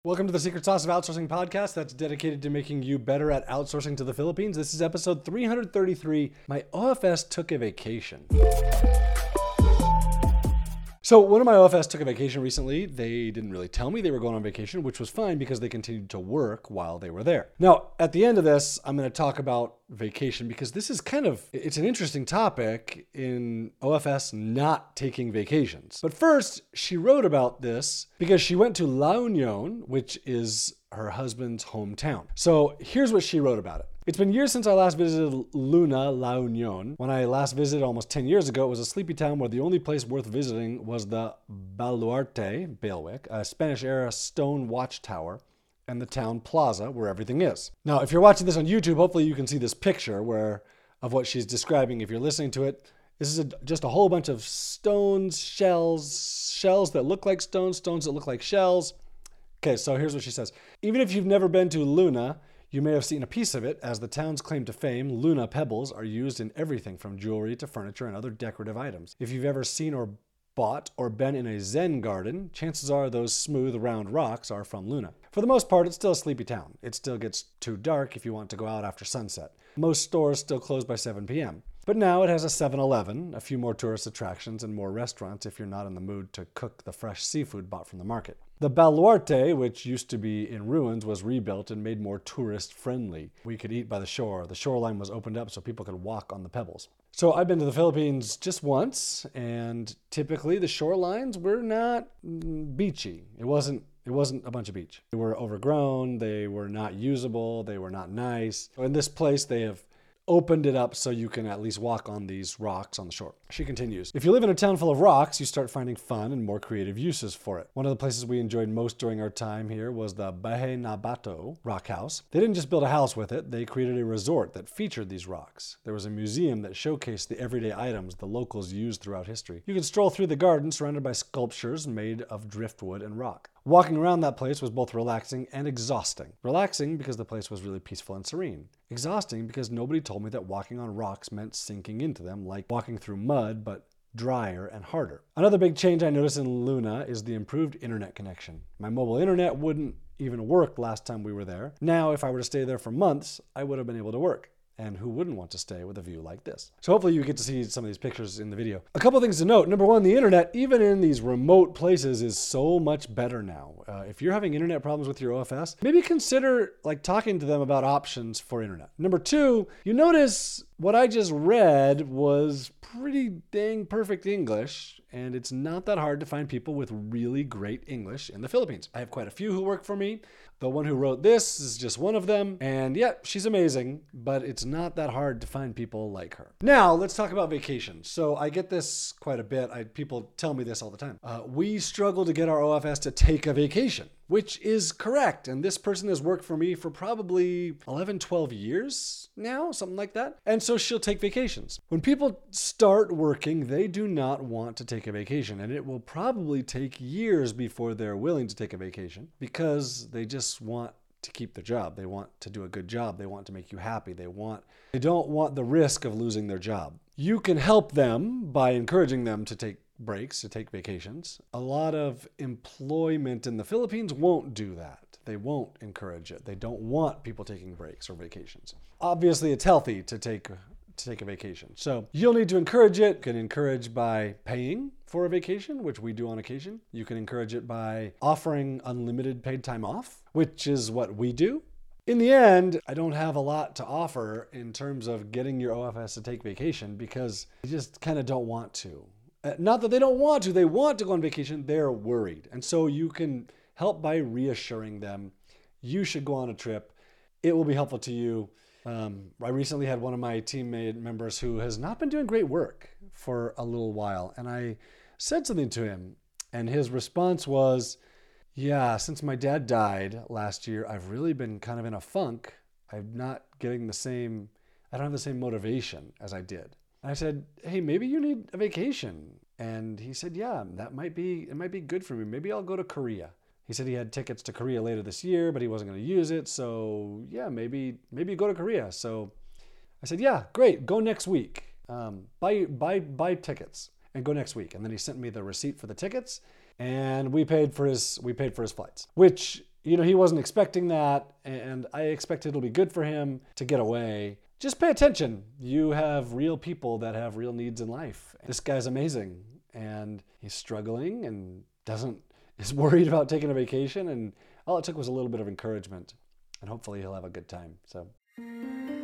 Welcome to the Secret Sauce of Outsourcing podcast that's dedicated to making you better at outsourcing to the Philippines. This is episode 333. My OFS took a vacation. So one of my OFS took a vacation recently. They didn't really tell me they were going on vacation, which was fine because they continued to work while they were there. Now, at the end of this, I'm going to talk about vacation because this is it's an interesting topic in OFS not taking vacations. But first, she wrote about this because she went to La Union, which is her husband's hometown. So here's what she wrote about it. It's been years since I last visited Luna, La Union. When I last visited almost 10 years ago, it was a sleepy town where the only place worth visiting was the Baluarte, a Spanish-era stone watchtower, and the town plaza where everything is. Now, if you're watching this on YouTube, hopefully you can see this picture of what she's describing. If you're listening to it, this is just a whole bunch of stones, shells that look like stones that look like shells. Okay, so here's what she says. Even if you've never been to Luna, you may have seen a piece of it. As the town's claim to fame, Luna pebbles are used in everything from jewelry to furniture and other decorative items. If you've ever seen or bought or been in a Zen garden, chances are those smooth, round rocks are from Luna. For the most part, it's still a sleepy town. It still gets too dark if you want to go out after sunset. Most stores still close by 7 p.m. But now it has a 7-Eleven, a few more tourist attractions, and more restaurants if you're not in the mood to cook the fresh seafood bought from the market. The Baluarte, which used to be in ruins, was rebuilt and made more tourist-friendly. We could eat by the shore. The shoreline was opened up so people could walk on the pebbles. So I've been to the Philippines just once, and typically the shorelines were not beachy. It wasn't a bunch of beach. They were overgrown, they were not usable, they were not nice. In this place, they have opened it up so you can at least walk on these rocks on the shore. She continues, if you live in a town full of rocks, you start finding fun and more creative uses for it. One of the places we enjoyed most during our time here was the Bahay Nabato rock house. They didn't just build a house with it, they created a resort that featured these rocks. There was a museum that showcased the everyday items the locals used throughout history. You could stroll through the garden surrounded by sculptures made of driftwood and rock. Walking around that place was both relaxing and exhausting. Relaxing because the place was really peaceful and serene. Exhausting because nobody told me that walking on rocks meant sinking into them like walking through mud, but drier and harder. Another big change I noticed in Luna is the improved internet connection. My mobile internet wouldn't even work last time we were there. Now, if I were to stay there for months, I would have been able to work. And who wouldn't want to stay with a view like this? So hopefully you get to see some of these pictures in the video. A couple things to note. Number one, the internet, even in these remote places, is so much better now. If you're having internet problems with your OFS, maybe consider talking to them about options for internet. Number two, you notice what I just read was pretty dang perfect English, and it's not that hard to find people with really great English in the Philippines. I have quite a few who work for me. The one who wrote this is just one of them, and yeah, she's amazing, but it's not that hard to find people like her. Now, let's talk about vacations. So I get this quite a bit. People tell me this all the time. We struggle to get our OFS to take a vacation, which is correct. And this person has worked for me for probably 11, 12 years now, something like that. And so she'll take vacations. When people start working, they do not want to take a vacation. And it will probably take years before they're willing to take a vacation because they just want to keep their job. They want to do a good job. They want to make you happy. They don't want the risk of losing their job. You can help them by encouraging them to take breaks, to take vacations. A lot of employment in the Philippines won't do that. They won't encourage it. They don't want people taking breaks or vacations. Obviously, it's healthy to take a vacation. So you'll need to encourage it. You can encourage by paying for a vacation, which we do on occasion. You can encourage it by offering unlimited paid time off, which is what we do. In the end, I don't have a lot to offer in terms of getting your OFS to take vacation because they just kind of don't want to. Not that they don't want to, they want to go on vacation, they're worried. And so you can help by reassuring them, you should go on a trip. It will be helpful to you. I recently had one of my teammate members who has not been doing great work for a little while. And I said something to him and his response was, yeah, since my dad died last year, I've really been kind of in a funk. I'm not getting I don't have the same motivation as I did. I said, hey, maybe you need a vacation. And he said, yeah, it might be good for me. Maybe I'll go to Korea. He said he had tickets to Korea later this year, but he wasn't going to use it. So yeah, maybe go to Korea. So I said, yeah, great. Go next week. Buy tickets and go next week. And then he sent me the receipt for the tickets and we paid for his flights, which he wasn't expecting that, and I expect it'll be good for him to get away. Just pay attention. You have real people that have real needs in life. This guy's amazing, and he's struggling and is worried about taking a vacation, and all it took was a little bit of encouragement, and hopefully he'll have a good time. So